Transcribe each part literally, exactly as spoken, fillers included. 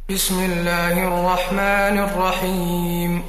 بسم الله الرحمن الرحيم.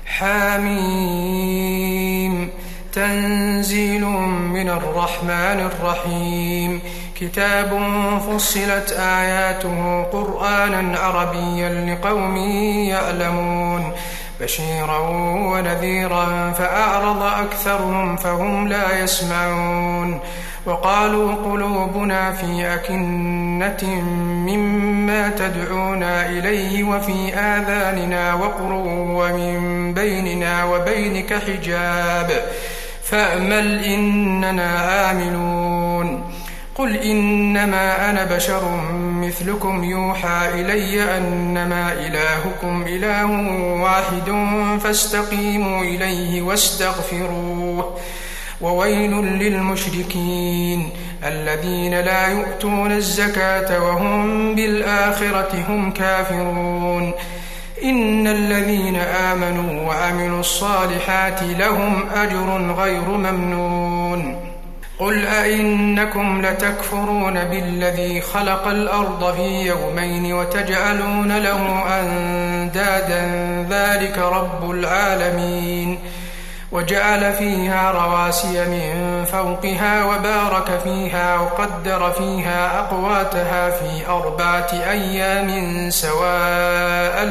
حاميم. تنزيل من الرحمن الرحيم. كتاب فصلت آياته قرآنا عربيا لقوم يعلمون بشيرا ونذيرا فأعرض أكثرهم فهم لا يسمعون. وقالوا قلوبنا في أكنة مما تدعونا إليه وفي آذاننا وقر ومن بيننا وبينك حجاب فأمل إننا عاملون. قل إنما أنا بشر مثلكم يوحى إلي أنما إلهكم إله واحد فاستقيموا إليه واستغفروه. وويل للمشركين الذين لا يؤتون الزكاة وهم بالآخرة هم كافرون. إن الذين آمنوا وعملوا الصالحات لهم أجر غير ممنون. قل أئنكم لتكفرون بالذي خلق الأرض في يومين وتجعلون له أندادا ذلك رب العالمين. وجعل فيها رواسي من فوقها وبارك فيها وقدر فيها أقواتها في أربعة أيام سواء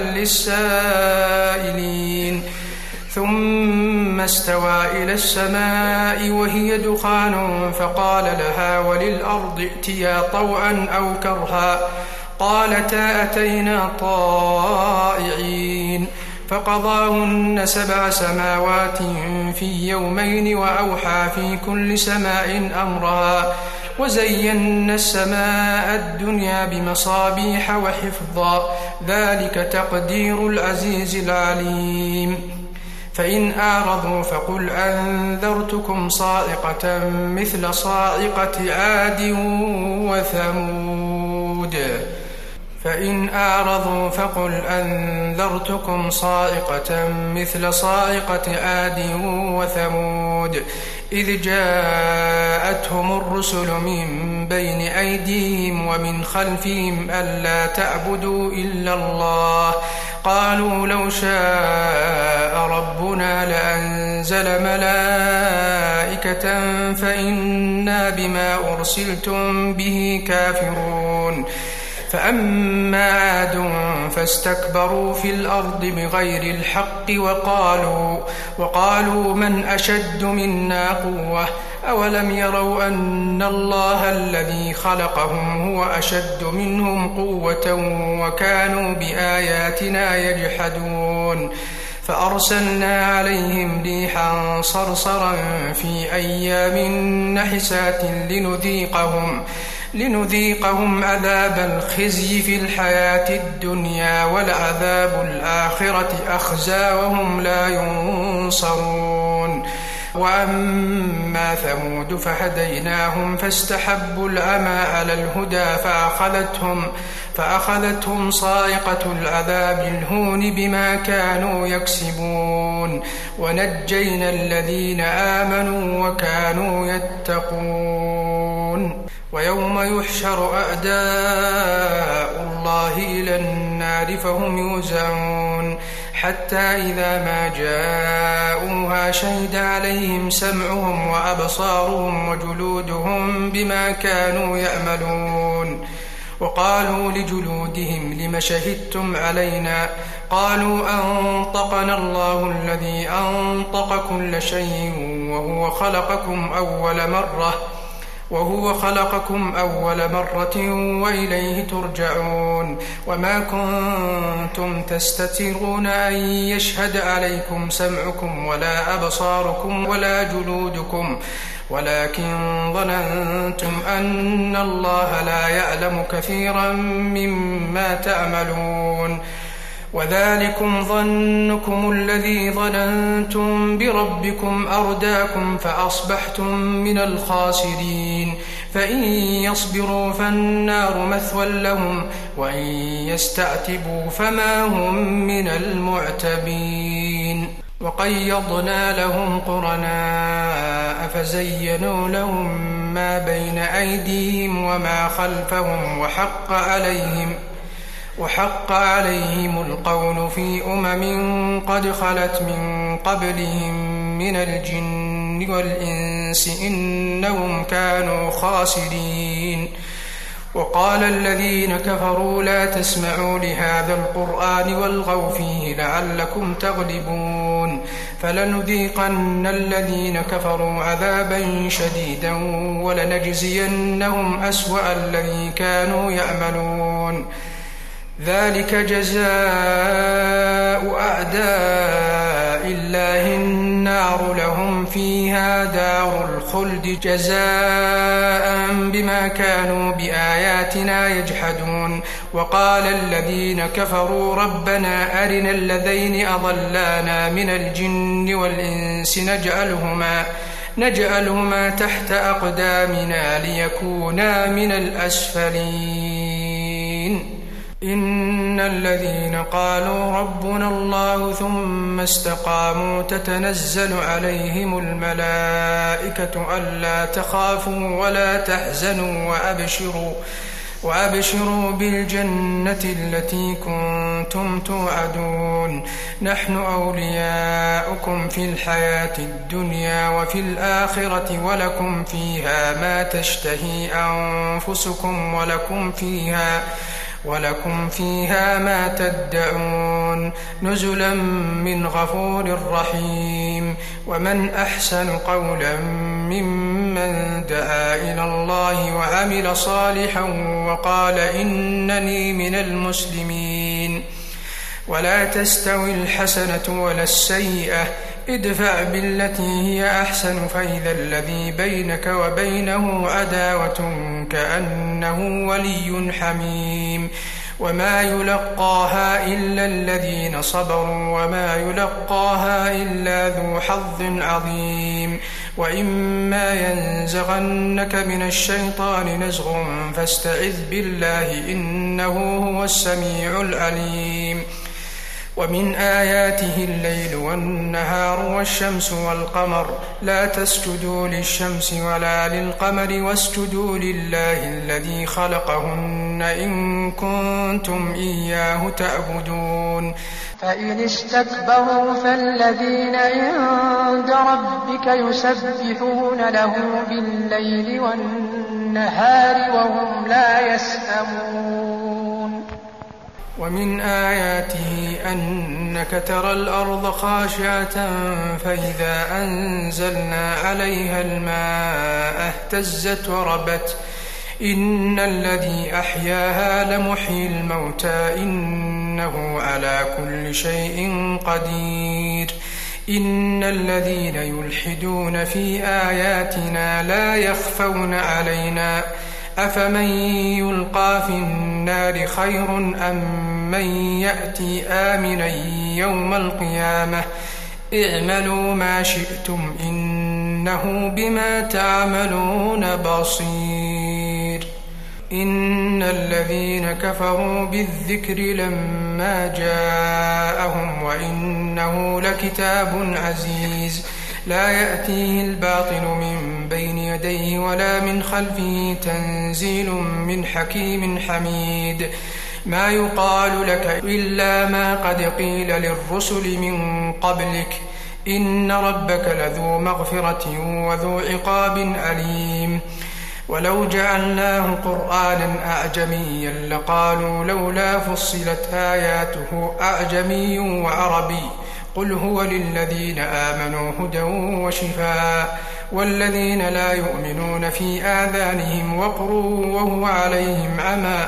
للسائلين. ثم استوى إلى السماء وهي دخان فقال لها وللأرض ائتيا طوعا أو كرها قالتا أتينا طائعين. فقضاهن سبع سماوات في يومين وأوحى في كل سماء أمرها وزينا السماء الدنيا بمصابيح وحفظا ذلك تقدير العزيز العليم. فإن أعرضوا فقل أنذرتكم صاعقة مثل صاعقة عاد وثمود. فإن أعرضوا فقل أنذرتكم صاعقة مثل صاعقة عاد وثمود إذ جاءتهم الرسل من بين أيديهم ومن خلفهم ألا تعبدوا إلا الله قالوا لو شاء ربنا لأنزل ملائكة فإنا بما أرسلتم به كافرون. فأما عاد فاستكبروا في الأرض بغير الحق وقالوا, وقالوا من أشد منا قوة أولم يروا أن الله الذي خلقهم هو أشد منهم قوة وكانوا بآياتنا يجحدون. فأرسلنا عليهم ريحا صرصرا في أيام نحسات لنذيقهم لنذيقهم عذاب الخزي في الحياة الدنيا ولعذاب الآخرة أخزى وهم لا ينصرون. وأما ثمود فهديناهم فاستحبوا العمى على الهدى فأخذتهم, فأخذتهم صاعقة العذاب الهون بما كانوا يكسبون. ونجينا الذين آمنوا وكانوا يتقون. ويوم يحشر أعداء الله إلى النار فهم يوزعون حتى إذا ما جاءوها شهد عليهم سمعهم وأبصارهم وجلودهم بما كانوا يعملون. وقالوا لجلودهم لم شهدتم علينا قالوا أنطقنا الله الذي أنطق كل شيء وهو خلقكم أول مرة وهو خلقكم أول مرة وإليه ترجعون. وما كنتم تستترون أن يشهد عليكم سمعكم ولا أبصاركم ولا جلودكم ولكن ظننتم أن الله لا يعلم كثيرا مما تعملون. وذلكم ظنكم الذي ظننتم بربكم أرداكم فأصبحتم من الخاسرين. فإن يصبروا فالنار مثوى لهم وإن يستعتبوا فما هم من المعتبين. وقيضنا لهم قرناء فزينوا لهم ما بين أيديهم وما خلفهم وحق عليهم وحق عليهم القول في أمم قد خلت من قبلهم من الجن والإنس إنهم كانوا خاسرين. وقال الذين كفروا لا تسمعوا لهذا القرآن والغوا فيه لعلكم تغلبون فلنذيقن الذين كفروا عذابا شديدا ولنجزينهم أسوأ الذي كانوا يعملون ذلك جزاء أعداء الله النار لهم فيها دار الخلد جزاء بما كانوا بآياتنا يجحدون. وقال الذين كفروا ربنا أرنا الذين أضلانا من الجن والإنس نجعلهما نجعلهما تحت أقدامنا ليكونا من الأسفلين. إن الذين قالوا ربنا الله ثم استقاموا تتنزل عليهم الملائكة ألا تخافوا ولا تحزنوا وأبشروا, وأبشروا بالجنة التي كنتم توعدون نحن أولياؤكم في الحياة الدنيا وفي الآخرة ولكم فيها ما تشتهي أنفسكم ولكم فيها ولكم فيها ما تدعون نزلا من غفور رحيم. ومن أحسن قولا ممن دعا إلى الله وعمل صالحا وقال إنني من المسلمين. ولا تستوي الحسنة ولا السيئة ادفع بالتي هي أحسن فإذا الذي بينك وبينه عداوة كأنه ولي حميم. وما يلقاها إلا الذين صبروا وما يلقاها إلا ذو حظ عظيم. وإما ينزغنك من الشيطان نزغ فاستعذ بالله إنه هو السميع العليم. ومن آياته الليل والنهار والشمس والقمر لا تسجدوا للشمس ولا للقمر واسجدوا لله الذي خلقهن إن كنتم إياه تعبدون. فإن استكبروا فالذين عند ربك يسبحون له بالليل والنهار وهم لا يسأمون. ومن آياته أنك ترى الأرض خاشعة فإذا أنزلنا عليها الماء اهتزت وربت إن الذي أحياها لمحيي الموتى إنه على كل شيء قدير. إن الذين يلحدون في آياتنا لا يخفون علينا أفمن يلقى في النار خير أم من يأتي آمنا يوم القيامة اعملوا ما شئتم إنه بما تعملون بصير. إن الذين كفروا بالذكر لما جاءهم وإنه لكتاب عزيز لا يأتيه الباطل من بين يديه ولا من خلفه تنزيل من حكيم حميد. ما يقال لك إلا ما قد قيل للرسل من قبلك إن ربك لذو مغفرة وذو عقاب أليم. ولو جعلناه قرآنا أعجميا لقالوا لولا فصلت آياته أعجمي وعربي قل هو للذين آمنوا هدى وشفاء والذين لا يؤمنون في آذانهم وقر وهو عليهم عمى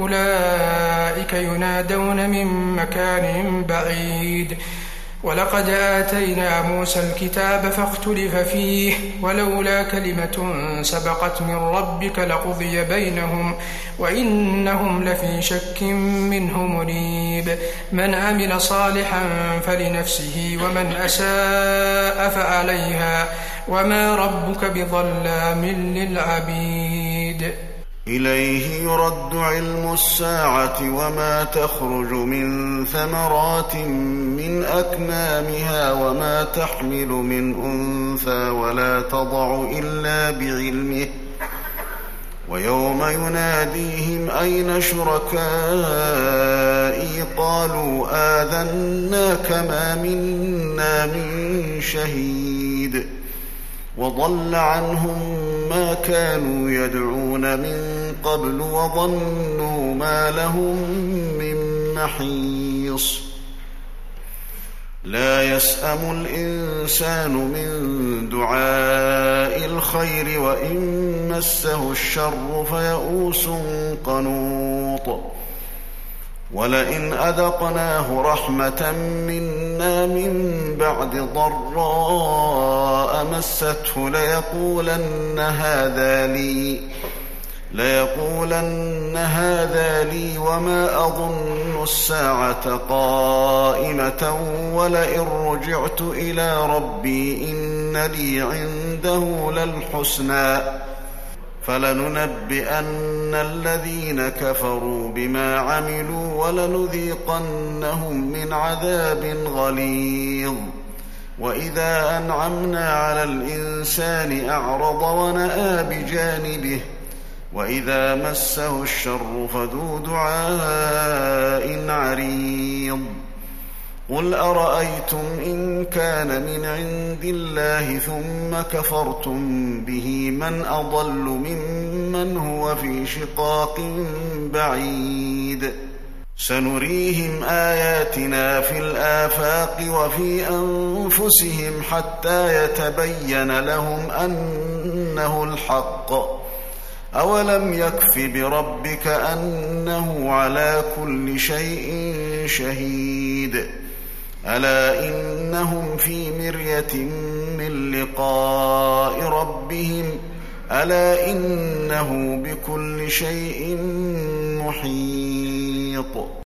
أولئك ينادون من مكان بعيد. ولقد آتينا موسى الكتاب فاختلف فيه ولولا كلمة سبقت من ربك لقضي بينهم وإنهم لفي شك منه مريب. من عمل صالحا فلنفسه ومن أساء فعليها وما ربك بظلام للعبيد. إليه يرد علم الساعة وما تخرج من ثمرات من أكمامها وما تحمل من أنثى ولا تضع إلا بعلمه ويوم يناديهم أين شركائي قالوا آذناك ما منا من شهيد وضل عنهم ما كانوا يدعون من قبل وظنوا ما لهم من محيص لا يسأم الإنسان من دعاء الخير وإن مسه الشر فيئوس قنوط ولئن أذقناه رحمة منا من بعد ضراء مسته ليقولن هذا لي ليقولن هذا لي وما أظن الساعة قائمة ولئن رجعت إلى ربي إن لي عنده للحسنى فلننبئن الذين كفروا بما عملوا ولنذيقنهم من عذاب غليظ وإذا أنعمنا على الإنسان أعرض ونأى بجانبه وإذا مسه الشر فذو دعاء عريض قل أرأيتم إن كان من عند الله ثم كفرتم به من أضل ممن هو في شقاق بعيد سنريهم آياتنا في الآفاق وفي أنفسهم حتى يتبين لهم أنه الحق أولم يكف بربك أنه على كل شيء شهيد ألا إنهم في مرية من لقاء ربهم ألا إنه بكل شيء محيط